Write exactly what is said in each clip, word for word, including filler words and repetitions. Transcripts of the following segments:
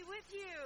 be with you.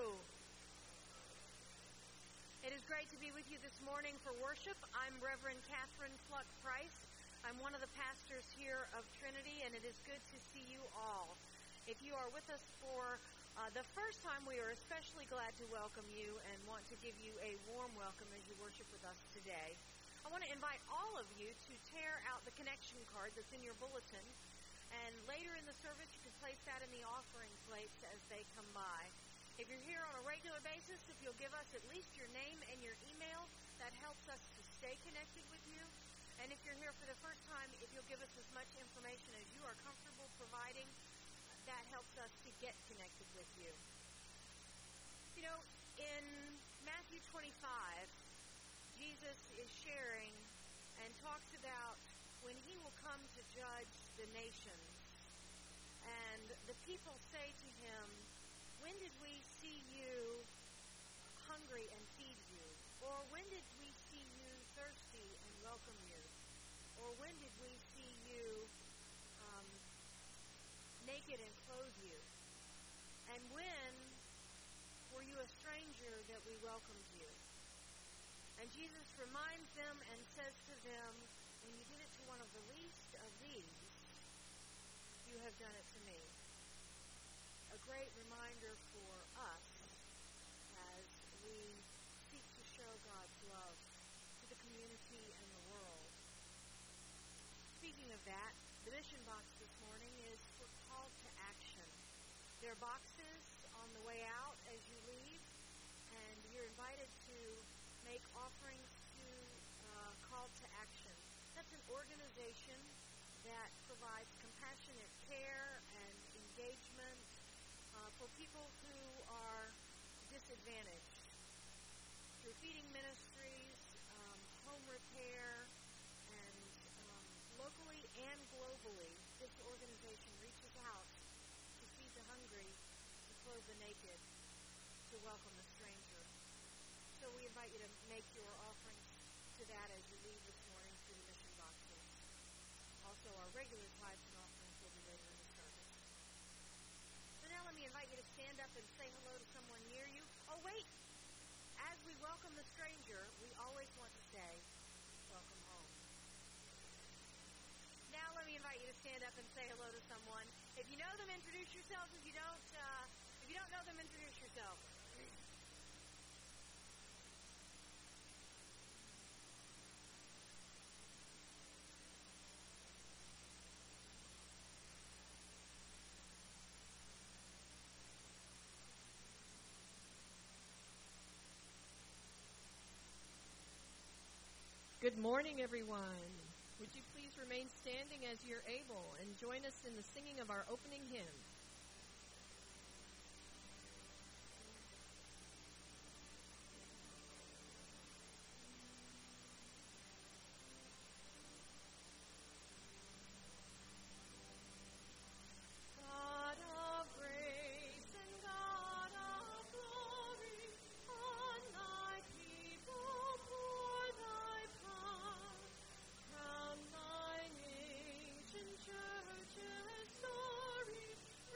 It is great to be with you this morning for worship. I'm Reverend Catherine Fluck Price. I'm one of the pastors here of Trinity, and it is good to see you all. If you are with us for uh, the first time, we are especially glad to welcome you and want to give you a warm welcome as you worship with us today. I want to invite all of you to tear out the connection card that's in your bulletin, and later in the service you can place that in the offering plates as they come by. If you're here on a regular basis, if you'll give us at least your name and your email, that helps us to stay connected with you. And if you're here for the first time, if you'll give us as much information as you are comfortable providing, that helps us to get connected with you. You know, in Matthew twenty-five, Jesus is sharing and talks about when he will come to judge the nations. And the people say to him, when did we see you hungry and feed you? Or when did we see you thirsty and welcome you? Or when did we see you um, naked and clothe you? And when were you a stranger that we welcomed you? And Jesus reminds them and says to them, when you did it to one of the least of these, you have done it to me. A great reminder for us as we seek to show God's love to the community and the world. Speaking of that, the mission box this morning is for call to action. There are boxes on the way out as you leave, and you're invited to make offerings to uh, Call to Action. That's an organization that provides compassionate care and engagement uh, for people who are disadvantaged. Through feeding ministries, um, home repair, and um, locally and globally, this organization reaches out to feed the hungry, to clothe the naked, to welcome the stranger. So we invite you to make your offerings to that as you leave this morning through the mission boxes. Also, our regular tithes and offerings will be later in the service. So now let me invite you to stand up and say hello to someone near you. Oh, wait! As we welcome the stranger, we always want to say, welcome home. Now let me invite you to stand up and say hello to someone. If you know them, introduce yourselves. If you don't, uh, if you don't know them, introduce yourself. Good morning, everyone. Would you please remain standing as you're able and join us in the singing of our opening hymn? Churches, glory,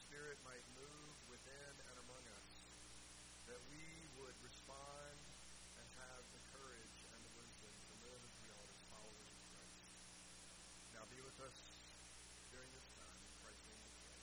Spirit might move within and among us, that we would respond and have the courage and the wisdom to live as we ought as followers of Christ. Now be with us during this time. In Christ's name we pray.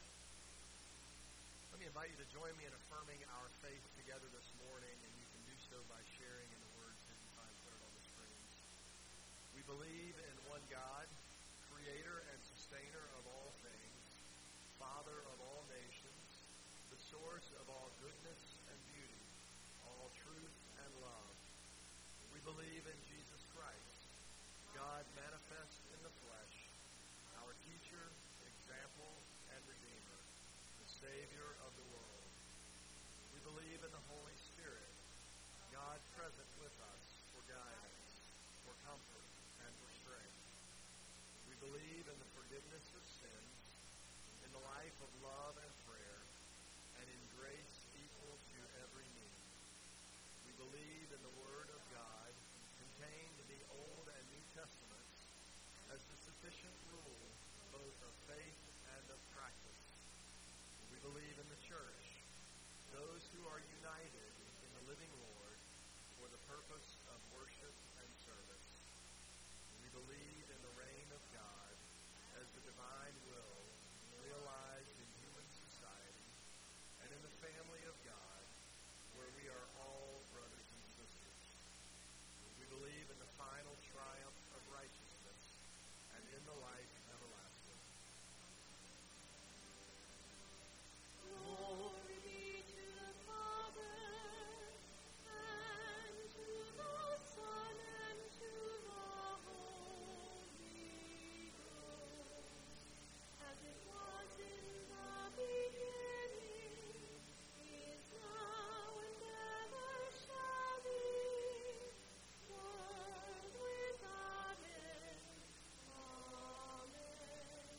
Let me invite you to join me in affirming our faith together this morning, and you can do so by sharing in the words that you find printed on the screens. We believe in one God, creator and sustainer of all things, Father of all nations, the source of all goodness and beauty, all truth and love. We believe in Jesus Christ, God manifest in the flesh, our teacher, example, and redeemer, the Savior of the world. We believe in the Holy Spirit, God present with us for guidance, for comfort, and for strength. We believe in the forgiveness of sins, in the life of love and prayer, and in grace equal to every need. We believe in the Word of God contained in the Old and New Testaments as the sufficient rule both of faith and of practice. We believe in the church, those who are united in the living Lord for the purpose of worship and service. We believe in the reign of God as the divine will realized in human society, and in the family of God, where we are all brothers and sisters. We believe in the final triumph of righteousness and in the life everlasting. Glory be to the Father, and to the Son, and to the Holy Ghost, as it was in the beginning, is now, and ever shall be, world without end. Amen.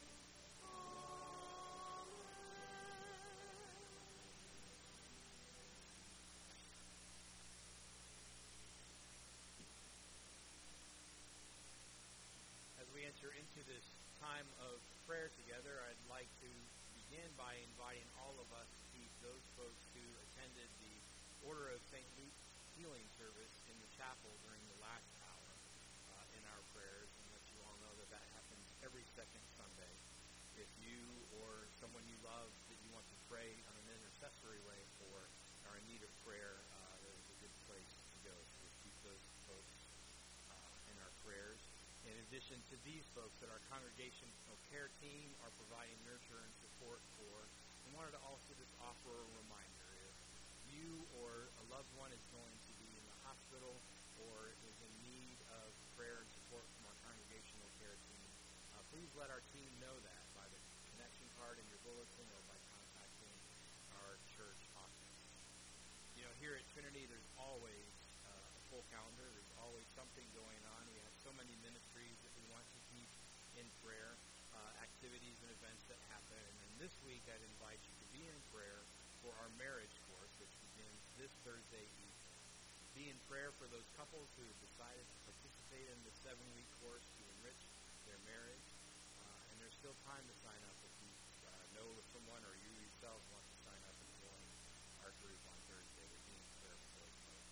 As we enter into this time of prayer together, I'd like to begin by inviting all of us to keep those folks who attended the Order of Saint Luke's healing service in the chapel during the last hour uh, in our prayers, and let you all know that that happens every second Sunday. If you or someone you love that you want to pray on an intercessory way for are in need of prayer, uh, that is a good place to go. So we'll keep those folks uh, in our prayers. In addition to these folks that our congregational care team are providing nurture and support for, we wanted to also just offer a reminder. If you or a loved one is going to be in the hospital or is in need of prayer and support from our congregational care team, uh, please let our team know that by the connection card in your bulletin or by contacting our church office. You know, here at Trinity, there's always uh, a full calendar. There's always something going on. We have so many ministries that we want to keep in prayer, uh, activities and events that happen. And then this week, I'd invite you to be in prayer for our marriage course, which begins this Thursday evening. Be in prayer for those couples who have decided to participate in the seven-week course to enrich their marriage. Uh, and there's still time to sign up if you uh, know of someone or you yourself want to sign up and join our group on Thursday. We'll be in prayer for those folks.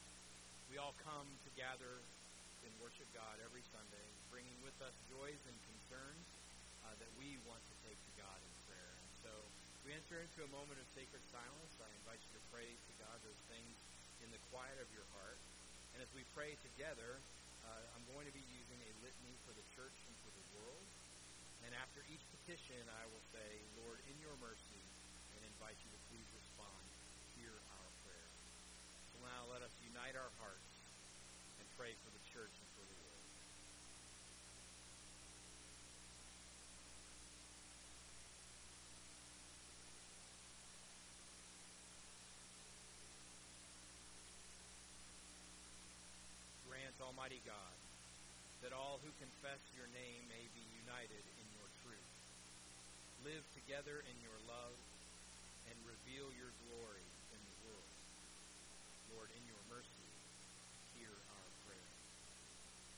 We all come to gather and worship God every Sunday, bringing with us joys and concerns uh, that we want to take to God in prayer. And so we enter into a moment of sacred silence. I invite you to pray to God those things in the quiet of your heart. And as we pray together, uh, I'm going to be using a litany for the church and for the world. And after each petition, I will say, Lord, in your mercy, and invite you to please respond. Hear our prayer. So now let us unite our hearts and pray for the church and for the world. Grant, Almighty God, that all who confess your name may be united in your truth, live together in your love, and reveal your glory in the world. Lord, in your mercy, hear our prayer.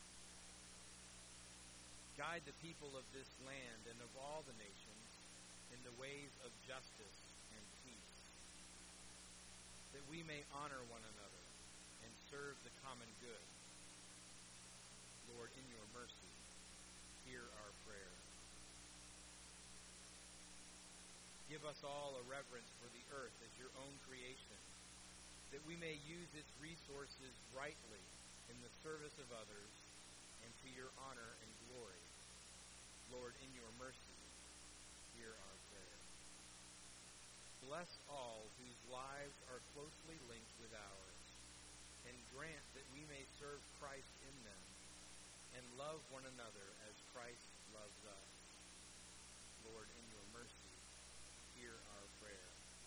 Guide the people of this land and of all the nations in the ways of justice and peace, that we may honor one another and serve the common good. Lord, in your mercy, hear our prayer. Give us all a reverence for the earth as your own creation, that we may use its resources rightly in the service of others and to your honor and glory. Lord, in your mercy, hear our prayer. Bless all whose lives are closely linked with ours, and grant that we may serve Christ in them and love one another as Christ loves us. Lord, in your mercy, hear our prayer.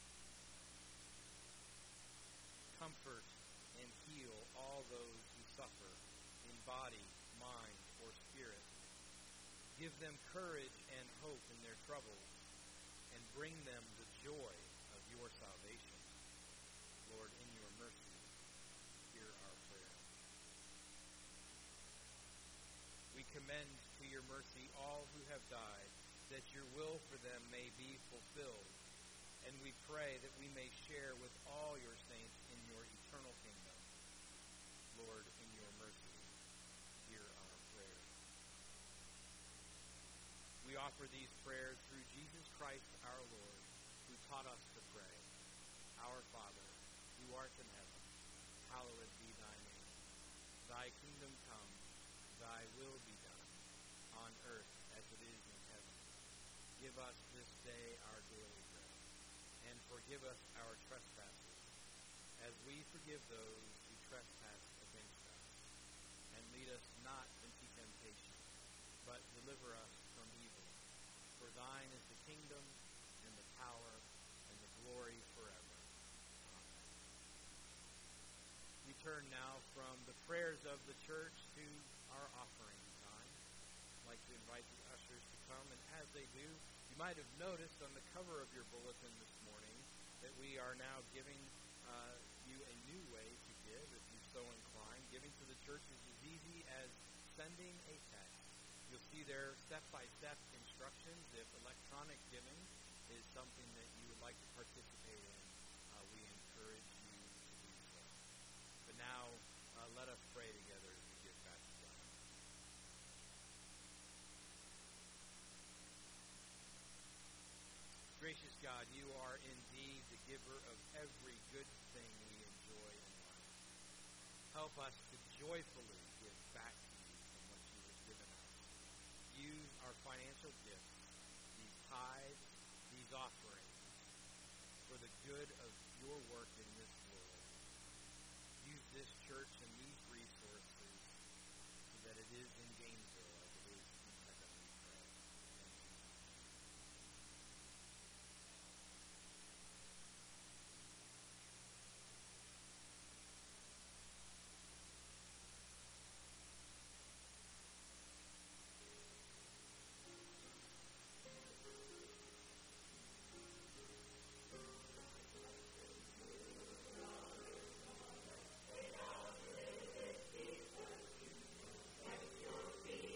Comfort and heal all those who suffer in body, mind, or spirit. Give them courage and hope in their troubles, and bring them the joy of your salvation. Lord, in your mercy, hear our prayer. We commend to your mercy all who have died, that your will for them may be fulfilled, and we pray that we may share with all your saints in your eternal kingdom. Lord, in your mercy, hear our prayer. We offer these prayers through Jesus Christ our Lord, who taught us to pray. Our Father, who art in heaven, hallowed be thy name. Thy kingdom come, thy will be done, on earth as it is in heaven. Give us this day our daily bread, and forgive us our trespasses, as we forgive those who trespass against us. And lead us not into temptation, but deliver us from evil. For thine is the kingdom, and the power, and the glory forever. Amen. We turn now from the prayers of the church to our offering time. I'd like to invite the ushers to come, and as they do, you might have noticed on the cover of your bulletin this morning that we are now giving uh, you a new way to give, if you so incline. Giving to the church is as easy as sending a text. You'll see there step-by-step instructions. If electronic giving is something that you would like to participate in, uh, we encourage you to do so. But now, uh, let us pray together as we give back to God. Gracious God, you are indeed the giver of every good thing we enjoy in life. Help us to joyfully give back to you from what you have given us. Use our financial gifts, these tithes, these offerings, for the good of your work in this world. Use this church and these resources so that it is in Gainesville as it is in heaven, we pray. Thank you. Let your peace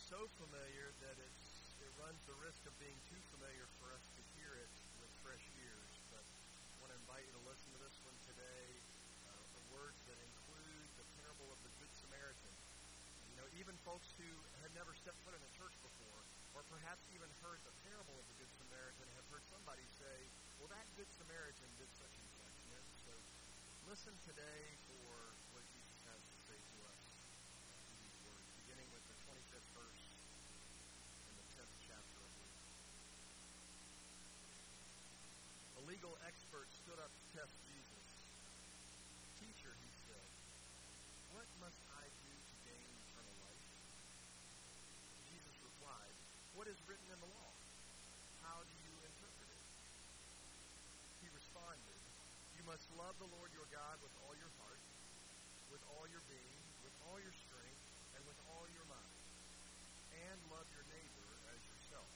so familiar that it's, it runs the risk of being too familiar for us to hear it with fresh ears. But I want to invite you to listen to this one today, uh, the words that include the parable of the Good Samaritan. You know, even folks who had never stepped foot in a church before, or perhaps even heard the parable of the Good Samaritan, have heard somebody say, well, that Good Samaritan did such and such. You know? So listen today for what Jesus has to say to us through these words, beginning with the twenty-fifth verse in the tenth chapter of Luke. A legal expert stood up to test Jesus. Teacher, he said, what must I do to gain eternal life? Jesus replied, what is written in the law? How do you interpret it? He responded, you must love the Lord your God with all your heart, with all your being, with all your strength, and with all your mind, and love your neighbor as yourself.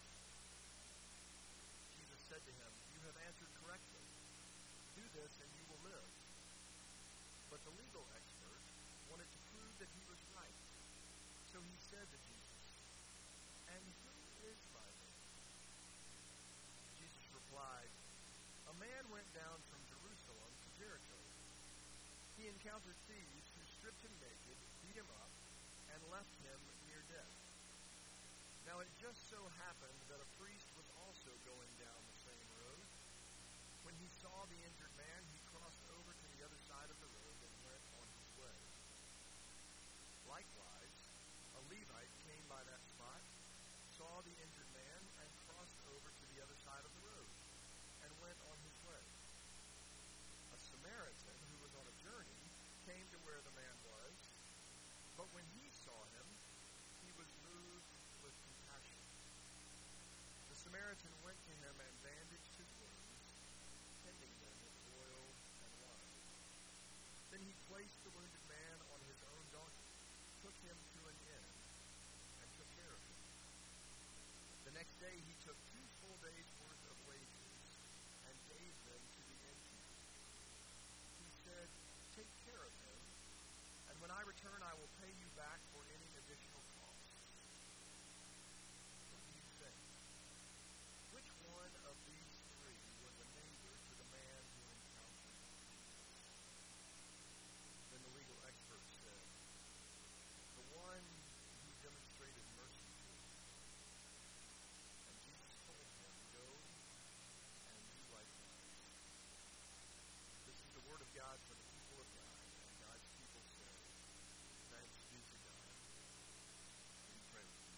Jesus said to him, you have answered correctly. Do this and you will live. But the legal expert wanted to prove that he was right. So he said to Jesus, and who is my neighbor? Jesus replied, a man went down from Jerusalem to Jericho. He encountered thieves who stripped him naked, beat him up, and left him near death. Now it just so happened that a priest was also going down the same road. When he saw the injured man, he crossed over to the other side of the road and went on his way. Likewise, a Levite came by that spot, saw the injured man, and crossed over to the other side of the road and went on his way. A Samaritan who was on a journey came to where the man was, but when he saw him, he was moved with compassion. The Samaritan went to him and bandaged his wounds, tending them with oil and wine. Then he placed the wounded man on his own donkey, took him to an inn, and took care of him. The next day he took two full days' worth of wages and gave them to the innkeeper. He said, take care of him, and when I return I will pay you back for any additional costs. What do you think? Which one of these three was a neighbor to the man who encountered Jesus? Then the legal expert said, the one who demonstrated mercy to him. And Jesus told him, go and do likewise. This is the word of God for the people of God, and God's people say, thanks be to God. Will you pray with me?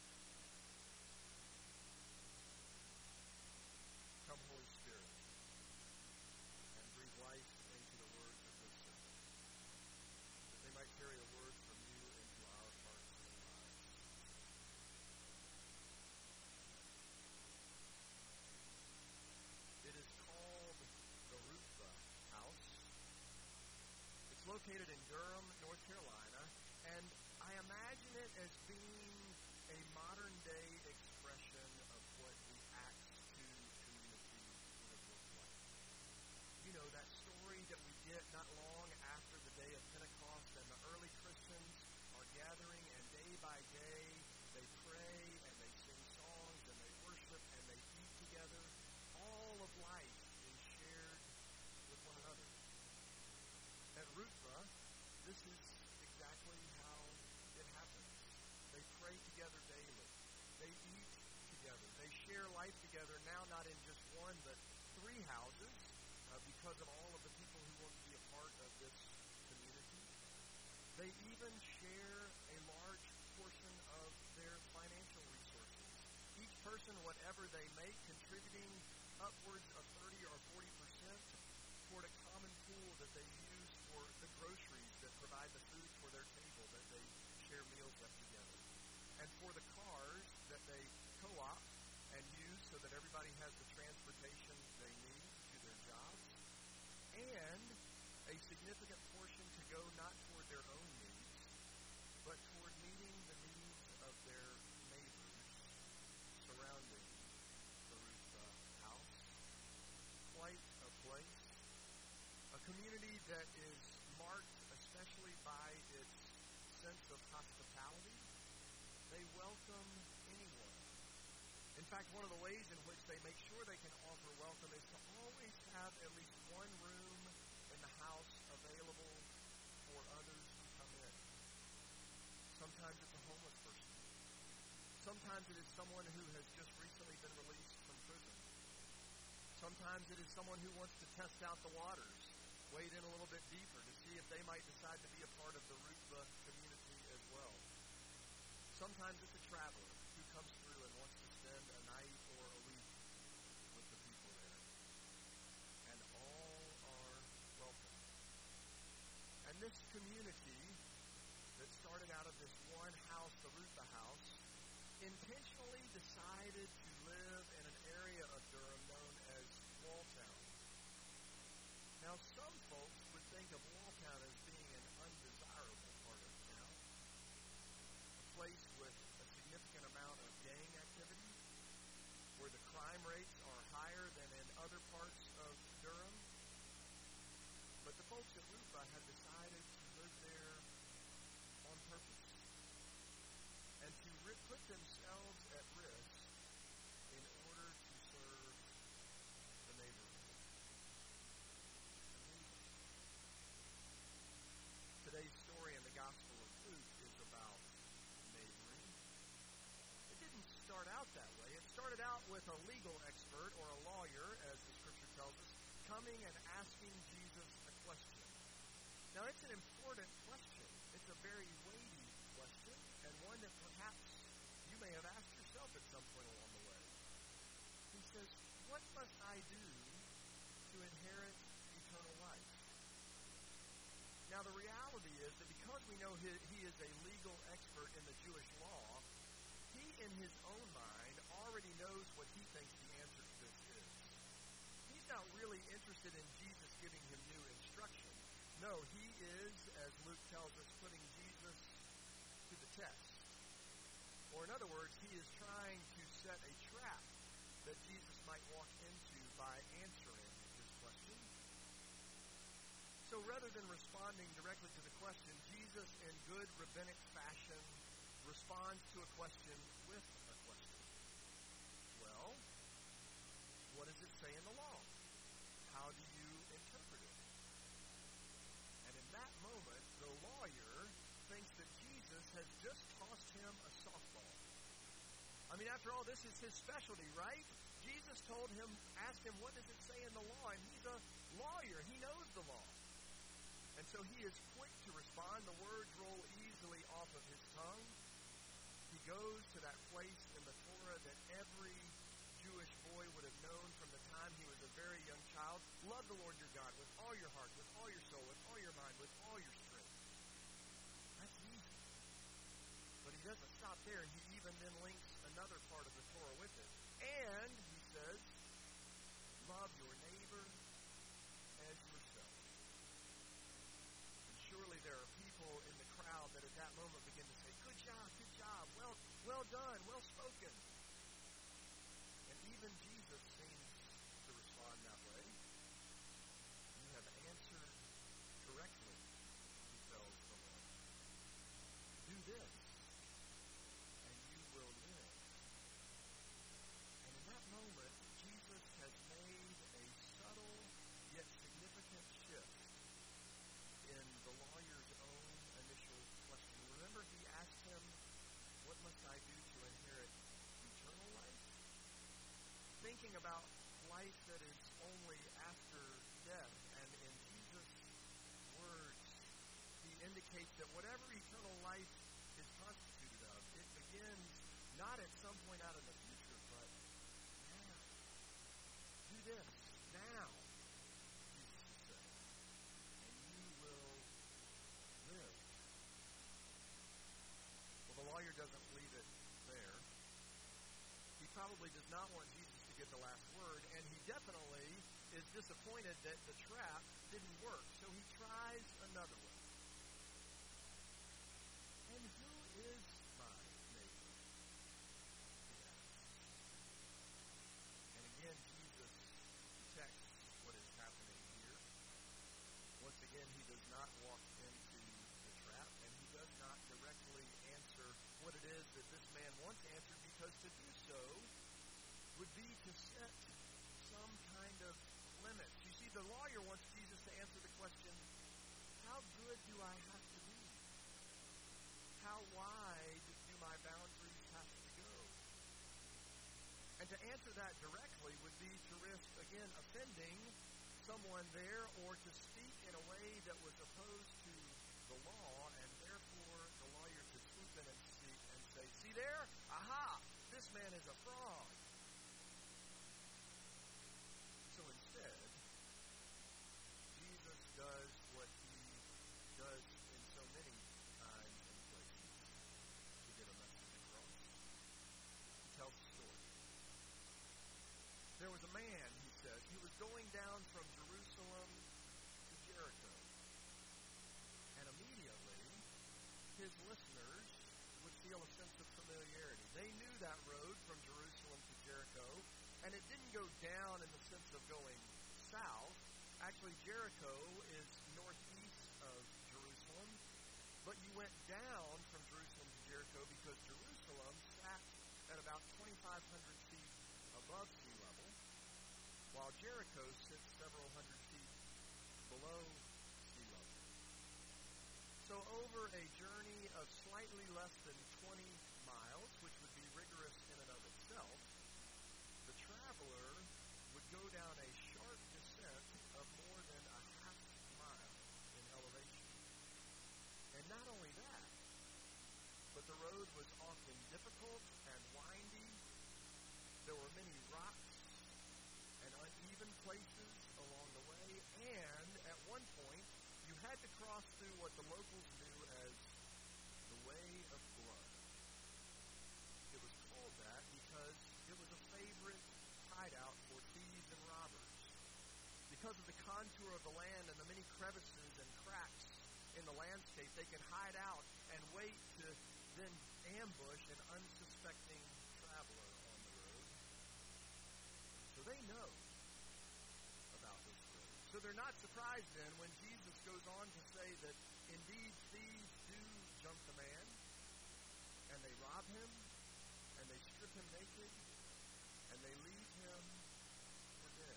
Come, Holy Spirit, and breathe life into the words of this sermon, that they might carry a word from you into our hearts and lives. It is called the Ruthva House. It's located in Durham, North Carolina, and I imagine it as being a modern-day expression of what the Acts two community would have looked like. You know, that story that we get not long after the day of Pentecost, and the early Christians are gathering, and day by day they pray, and they sing songs, and they worship, and they eat together. All of life is shared with one another. At Ruthva, this is exactly how it happens. They pray together daily. They eat together. They share life together, now not in just one, but three houses, uh, because of all of the people who want to be a part of this community. They even share a large portion of their financial resources. Each person, whatever they make, contributing upwards of thirty or forty percent toward a common pool that they use for the groceries that provide the food for their table that they share meals with together. And for the cars that they co-op and use so that everybody has the transportation they need to their jobs. And a significant portion to go not toward their own needs, but toward meeting the needs of their neighbors surrounding the Ruthva House. Quite a place. A community that is marked especially by its sense of hospitality. They welcome In fact, one of the ways in which they make sure they can offer welcome is to always have at least one room in the house available for others who come in. Sometimes it's a homeless person. Sometimes it is someone who has just recently been released from prison. Sometimes it is someone who wants to test out the waters, wade in a little bit deeper to see if they might decide to be a part of the Rutba community as well. Sometimes it's a traveler who comes through and wants to spend a night or a week with the people there. And all are welcome. And this community that started out of this one house, the Rutba house, intentionally decided to live in an area of Durham known as Walltown. Now, some folks would think of Walltown as being an undesirable part of town, a place with a significant amount of gang activity, where the crime rates are higher than in other parts of Durham. But the folks at Rutba had decided to live there on purpose and to ri- put themselves at risk in order to serve the neighborhood. Today's story in the Gospel of Luke is about neighboring. It didn't start out that way. It started out with a legal expert or a lawyer, as the Scripture tells us, coming and asking Jesus a question. Now, it's an important question. It's a very weighty question, and one that perhaps you may have asked yourself at some point along the way. He says, what must I do to inherit eternal life? Now, the reality is that because we know he, he is a legal expert in the Jewish law, he, in his own mind, already knows what he thinks the answer to this is. He's not really interested in Jesus giving him new instruction. No, he is, as Luke tells us, putting Jesus to the test. Or in other words, he is trying to set a trap that Jesus might walk into by answering this question. So rather than responding directly to the question, Jesus, in good rabbinic fashion, responds to a question with a question. Well, what does it say in the law? How do you interpret it? And in that moment, the lawyer thinks that Jesus has just tossed him a softball. I mean, after all, this is his specialty, right? Jesus told him, asked him, what does it say in the law? And he's a lawyer. He knows the law. And so he is quick to respond. The words roll easily off of his tongue. He goes to that place in the Torah that every Jewish boy would have known from the time he was a very young child. Love the Lord your God with all your heart, with all your soul, with all your mind, with all your strength. That's easy. But he doesn't stop there. He even then links another part of the Torah with it. And, he says, love your neighbor as yourself. And surely there are people in the crowd that at that moment begin to say, good job, good job, well, well done, well spoken. And even Jesus seems to respond that way. You have answered correctly, he tells the Lord. Do this, and you will live. And in that moment, Jesus has made a subtle yet significant shift in the lawyer's own initial question. Remember, he asked him, what must I do to inherit eternal life? Thinking about life that is only after death. And in Jesus' words, he indicates that whatever eternal life is constituted of, it begins not at some point out in the future, but now. Do this now, Jesus is saying, and you will live. Well, the lawyer doesn't leave it there. He probably does not want Jesus to get the last word, and he definitely is disappointed that the trap didn't work, so he tries another way. And who is my neighbor? He asks. And again, Jesus detects what is happening here. Once again, he does not walk into the trap, and he does not directly answer what it is that this man wants answered, because to do so would be to set some kind of limits. You see, the lawyer wants Jesus to answer the question, how good do I have to be? How wide do my boundaries have to go? And to answer that directly would be to risk, again, offending someone there or to speak in a way that was opposed to the law, and therefore the lawyer could swoop in and, see, and say, see there? Aha! This man is a fraud. So instead, Jesus does what he does in so many times and places to get a message across. He tells a story. There was a man, he says, he was going down from Jerusalem to Jericho. And immediately, his listeners would feel a sense of familiarity. They knew that road from Jerusalem to Jericho, and it didn't go down in the sense of going south. Actually, Jericho is northeast of Jerusalem, but you went down from Jerusalem to Jericho because Jerusalem sat at about twenty-five hundred feet above sea level, while Jericho sits several hundred feet below sea level. So over a journey of slightly less than twenty miles, which would be rigorous in and of itself, the traveler would go down a sharp descent of more than a half mile in elevation. And not only that, but the road was often difficult and windy. There were many rocks and uneven places along the way, and at one point, you had to cross through what the locals knew as the Way of Blood. It was called that because it was a favorite hideout for thieves and robbers. Because of the contour of the land and the many crevices and cracks in the landscape, they can hide out and wait to then ambush an unsuspecting traveler on the road. So they know about this road. So they're not surprised then when Jesus goes on to say that indeed thieves do jump the man, and they rob him, and they strip him naked, and they leave him for dead.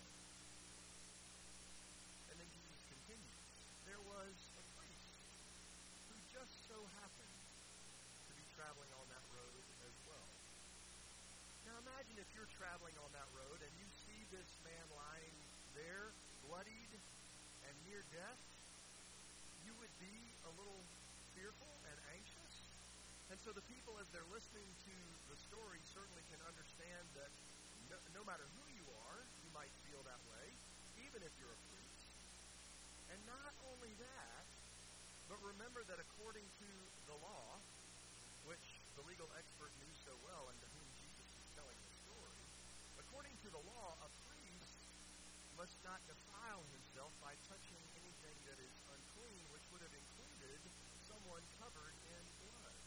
And then Jesus continues. There was a priest who just so happened to be traveling on that road as well. Now imagine if you're traveling on that road and you see this man lying there, bloodied and near death, you would be a little fearful and anxious. And so the people, as they're listening to the story, certainly can understand that no, no matter who you are, you might feel that way, even if you're a priest. And not only that, but remember that according to the law, which the legal expert knew so well and to whom Jesus was telling the story, according to the law, a priest must not defile himself by touching anything that is unclean, which would have included someone covered in blood.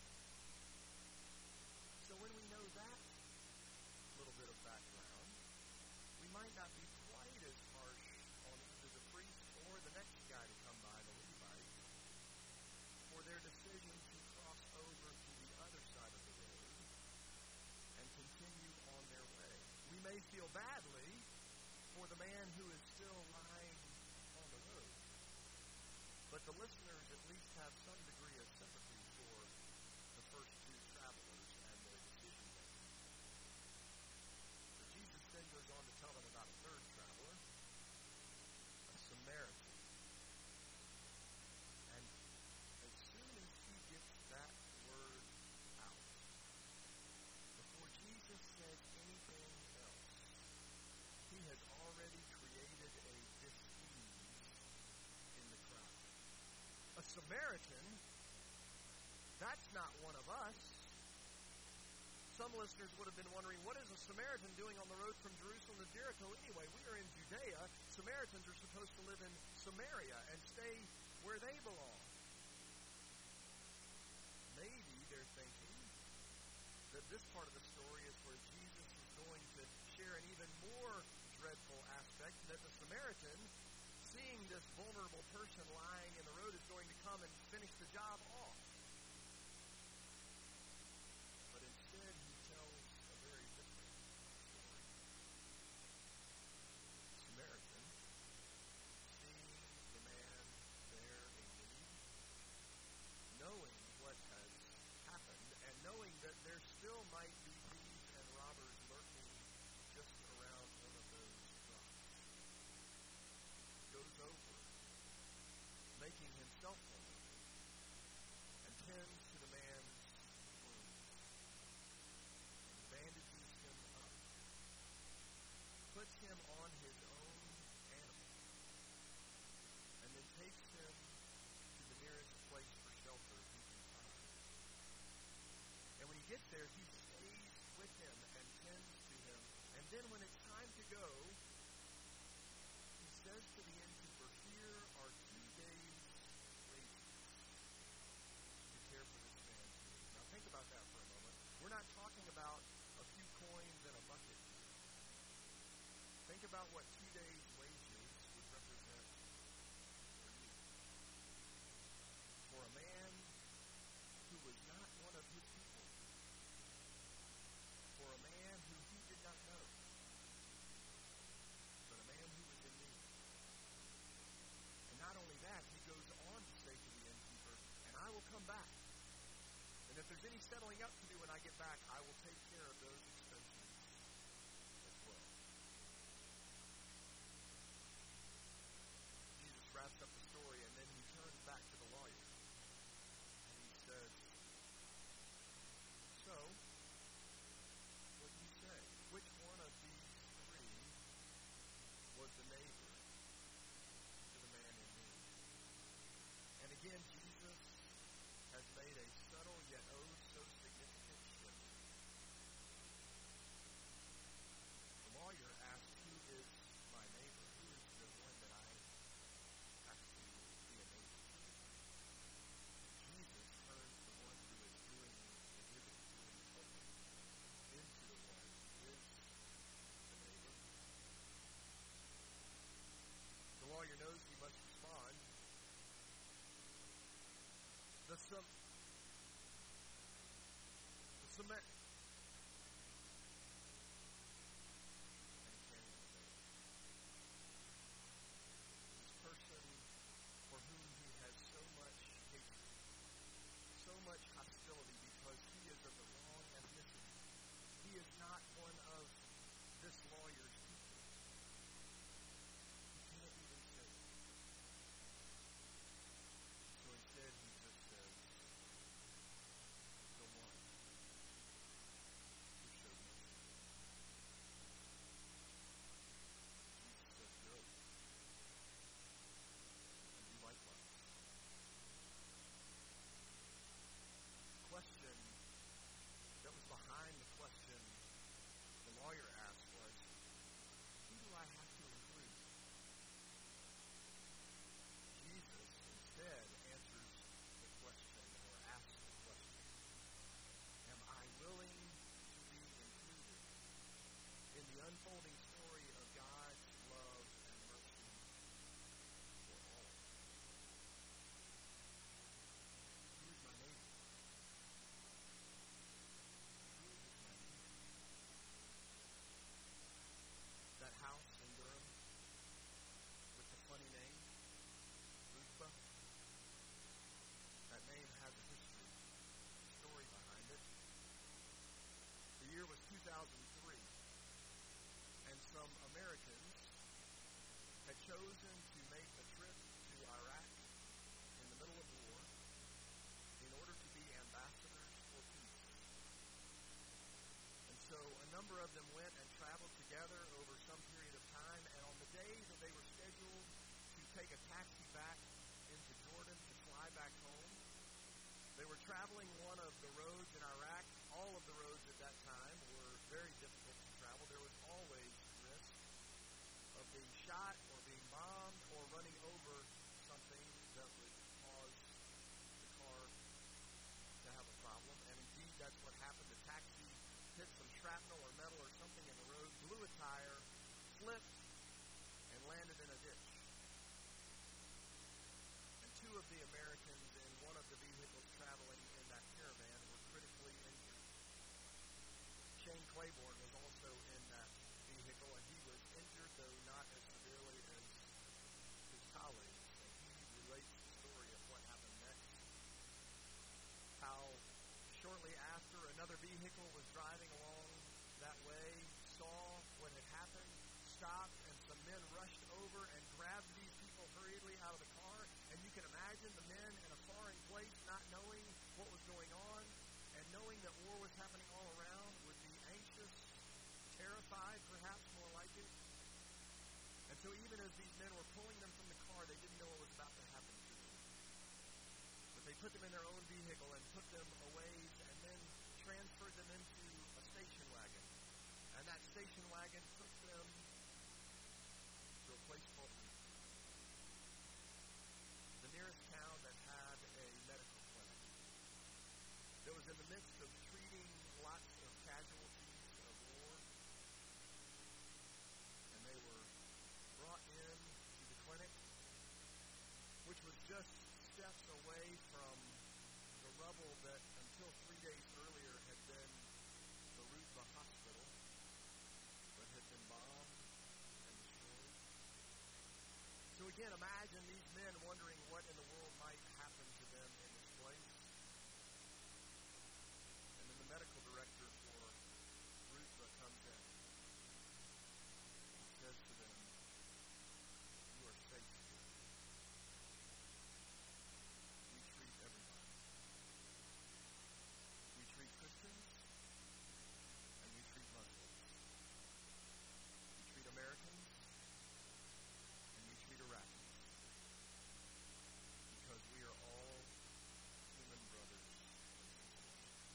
So when we know that little bit of background, we might not be quite as harsh on either the priest or the next guy to come by, the Levite, for their decision to cross over to the other side of the road and continue on their way. We may feel badly for the man who is still lying on the road, but the listeners at least have some degree of sympathy for the first two travelers and their decision making. But Jesus then goes on to tell them about a third traveler, a Samaritan. And as soon as he gets that word out, before Jesus says anything else, he has already created a dis-ease in the crowd. A Samaritan, that's not one of us. Some listeners would have been wondering, what is a Samaritan doing on the road from Jerusalem to Jericho anyway? We are in Judea. Samaritans are supposed to live in Samaria and stay where they belong. Maybe they're thinking that this part of the story is where Jesus is going to share an even more dreadful aspect, that the Samaritan, seeing this vulnerable person lying in the road, is going to come and finish the job off. But instead, he tells a very different story. just around one of those rocks, goes over, making himself vulnerable, and tends to the man's wounds, and bandages him up, puts him on his own animal, and then takes him to the nearest place for shelter he can find. And when he gets there, he stays with him and tends to him. And then when it's time to go, he says to the innkeeper, "Here are two days' wages to care for this man's needs." Now think about that for a moment. We're not talking about a few coins and a bucket. Think about what two days' wages would represent for you. For a man who was not one of his people. For a man who he did not know. But a man who was in need. And not only that, he goes on to say to the innkeeper, "And I will come back. And if there's any settling up to do when I get back, I will take care of those expenses as well." Jesus wraps up the story, and then he turns back to the lawyer. And he says, "So, what do you say? Which one of these three was the neighbor to the man in need?" And again, Jesus has made a subtle yet oh so significant shift. The lawyer asks, "Who is my neighbor? Who is the one that I have to be a neighbor to?" Jesus turns the one who is doing the giving, doing helping, into the one who is the neighbor. The lawyer knows he must respond. The sum, the Samaritan, and he can't even say it. This person for whom he has so much hatred, so much hostility because he is of the wrong ethnicity. He is not one of this lawyer's people. He can't even say it. So instead he just says, "The one who showed mercy." Jesus says, "Go and do likewise." The question that was behind the question the lawyer asked was, "Who do I have to include?" Jesus instead answers the question, or asks the question, "Am I willing to be included in the unfolding story of God's love and mercy for all?" Who is my neighbor? Who is my neighbor? That house in Durham with the funny name, Ruthba, that name has a history, a story behind it. The year was two thousand three, and some Americans had chosen to make a trip to Iraq in the middle of war in order to be ambassadors for peace. And so a number of them went and traveled together over some period of time, and on the day that they were scheduled to take a taxi back into Jordan to fly back home, they were traveling one of the roads in Iraq. All of the roads at that time were very difficult to travel. There was always risk of being shot or being bombed or running over something that would cause the car to have a problem. And indeed, that's what happened. The taxi hit some shrapnel or metal or something in the road, blew a tire, flipped, and landed in a ditch. And two of the Americans in one of the vehicles traveling in that caravan were critically injured. Shane Claiborne was also in that vehicle, and he was injured, though not as severely as his colleagues. And he relates the story of what happened next. How shortly after, another vehicle was driving along that way, saw what stopped, and some men rushed over and grabbed these people hurriedly out of the car. And you can imagine the men in a foreign place not knowing what was going on and knowing that war was happening all around would be anxious, terrified, perhaps more like it. And so even as these men were pulling them from the car, they didn't know what was about to happen to them. But they put them in their own vehicle and took them a ways and then transferred them into a station wagon. And that station wagon took them to a place called Ruth, the nearest town that had a medical clinic that was in the midst of treating lots of casualties of war. And they were brought in to the clinic, which was just steps away from the rubble that until three days earlier had been the Ruthva Hospital, but had been bombed and destroyed. So again, imagine these men wondering what in the world might happen to them in this place. And then the medical director for Ruthva comes in and says to them, "You are safe here. We treat everybody. We treat Christians and we treat Muslims. We treat Americans and we treat Iraqis. Because we are all human brothers and sisters."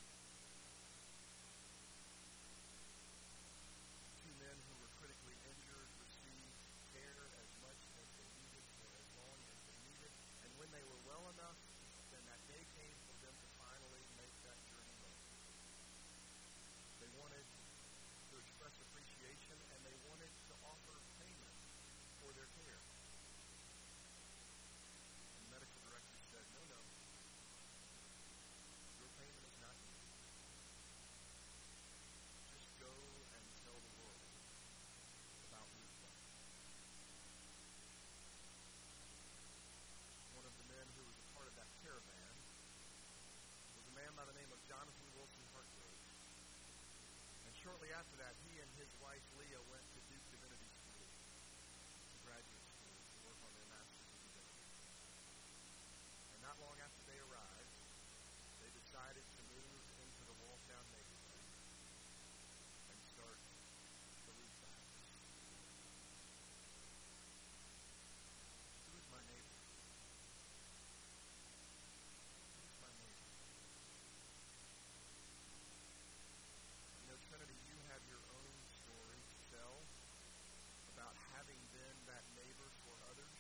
Two men who were critically injured received care as much as they needed for as long as they needed. And when they were well enough, then that day came for them to finally make that journey home. They wanted to express appreciation, and they wanted to offer payment for their care. And the medical director said, "No, no. Your payment is not needed. Just go and tell the world about Ruthva." One of the men who was a part of that caravan was a man by the name of Jonathan Wilson Hartgrove. And shortly after that, he and his wife Leah went to Duke Divinity School, to graduate school, to work on their Master's of Divinity. And not long after they arrived, they decided to move into the Walltown neighborhood and start the Ruthva House. Who is my neighbor? Who is my neighbor? You know, Trinity, you have your own story to tell about having been that neighbor for others.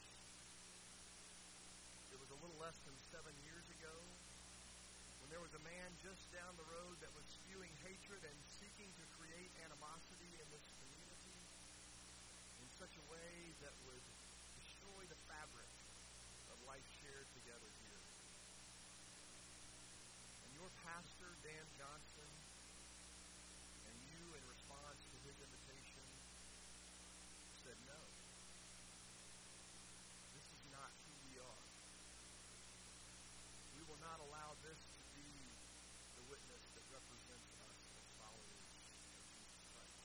It was a little less than seven years ago when there was a man just down the road that was spewing hatred and seeking to create animosity in this community in such a way that would destroy the fabric of life shared together here. And your pastor, Dan Johnson, and you, in response to his invitation, said, "No, this is not who we are. We will not allow this to be the witness that represents us as followers of Jesus Christ."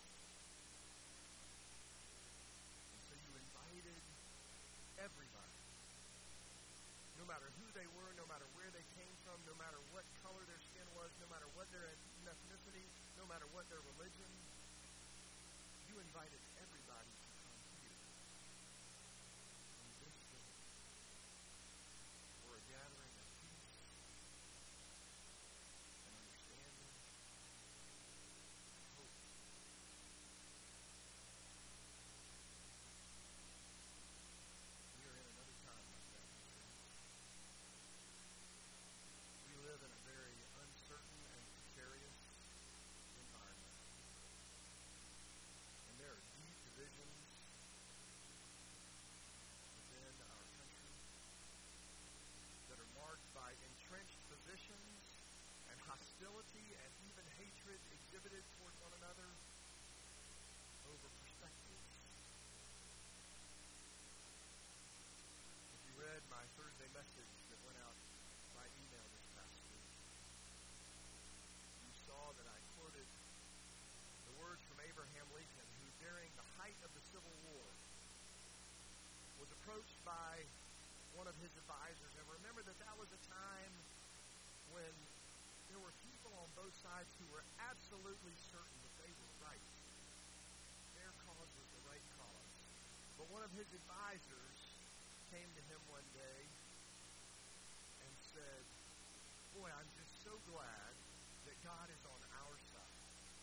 And so you invited everybody, no matter who they were, no matter where they came from, no matter what color their skin was, no matter what their ethnicity, no matter what their religion, you invited everybody to come here in this building for a gathering of peace and understanding and hope. We are in another time like that, my friends. We live in a very uncertain and precarious environment. And there are deep approached by one of his advisors. And remember that that was a time when there were people on both sides who were absolutely certain that they were right. Their cause was the right cause. But one of his advisors came to him one day and said, boy, I'm just so glad that God is on our side.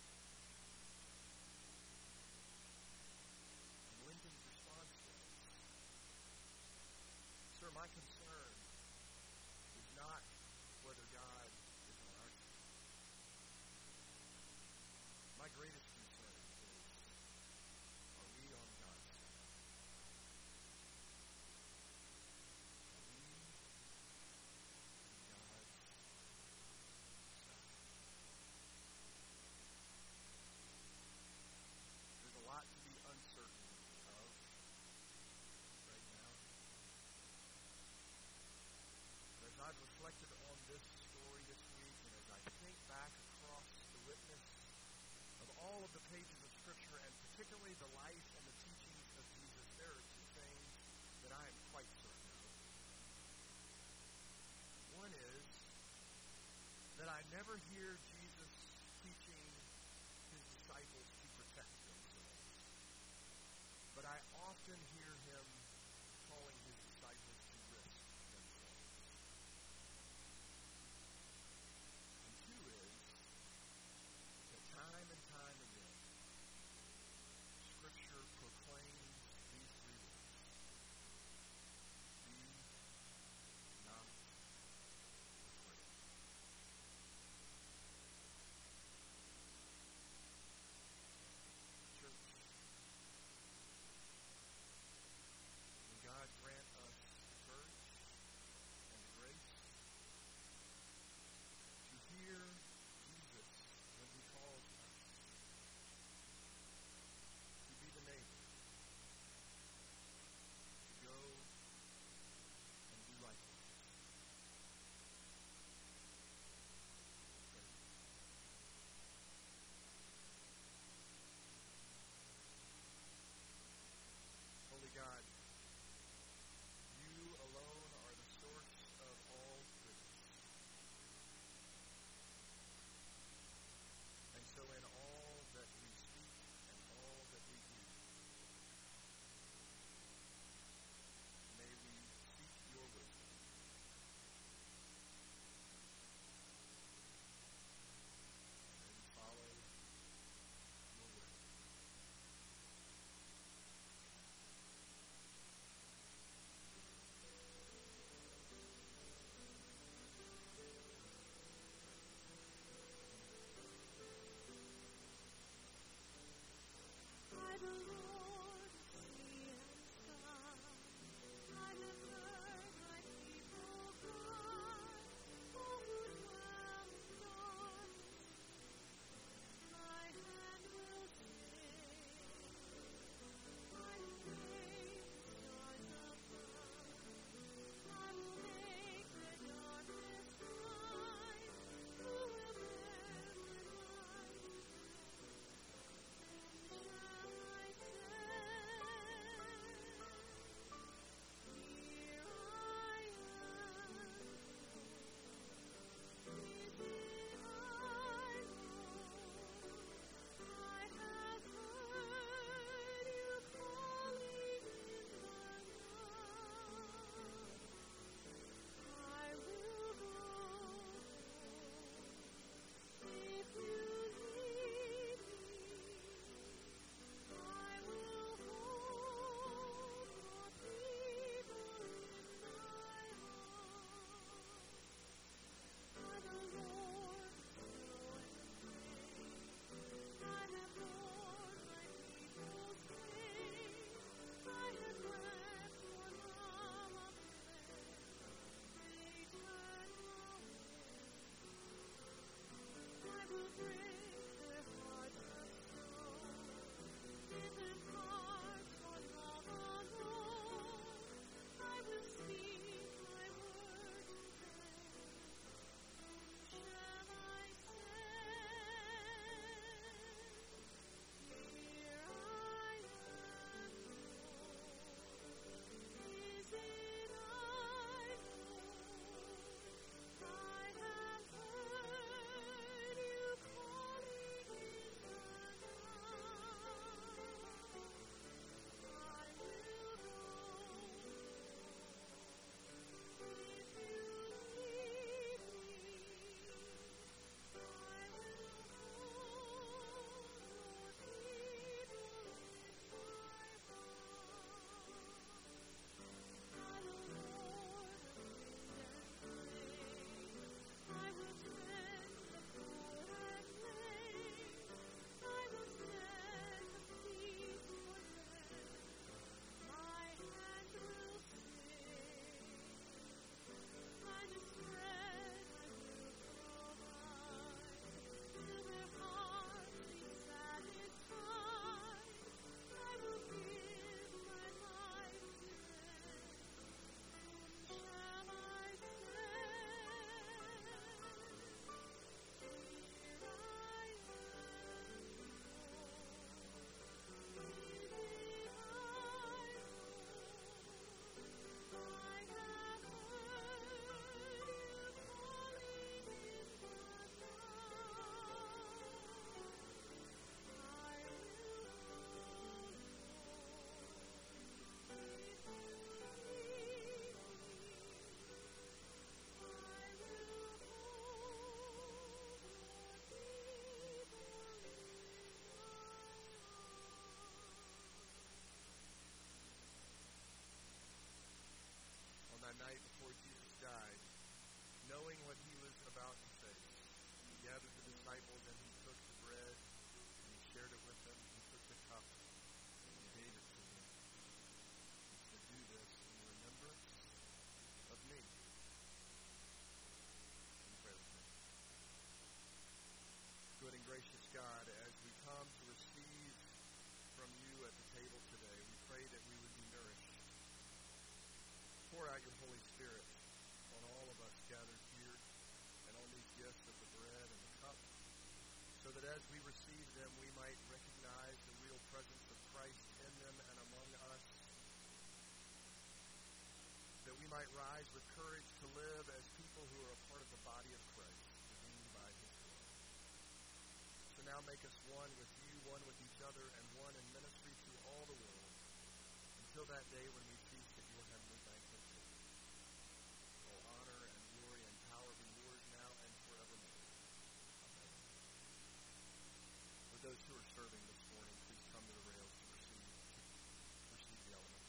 And Lincoln's response was, sir, my concern is not whether God is on our side. My greatest concern is, are we on God's side? Are we on God's side? There's a lot to be uncertain of right now. But as I've reflected on this story this week, and as I think back across the witness of all of the pages of Scripture, and particularly the life and the teachings of Jesus, there are two things that I am quite certain of. One is that I never hear Jesus teaching his disciples to protect themselves, but I often hear him calling his disciples to risk themselves. And two is that time and time again, Scripture proclaims these three words: be not afraid. table today. We pray that we would be nourished. Pour out your Holy Spirit on all of us gathered here and on these gifts of the bread and the cup, so that as we receive them, we might recognize the real presence of Christ in them and among us, that we might rise with courage to live as people who are a part of the body of Christ, redeemed by his blood. So now make us one with you, one with each other, and one in ministry to all the world, until that day when we feast at your heavenly banquet table. All honor and glory and power be yours now and forevermore. Amen. For those who are serving this morning, please come to the rails to receive, to receive the elements.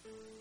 Amen.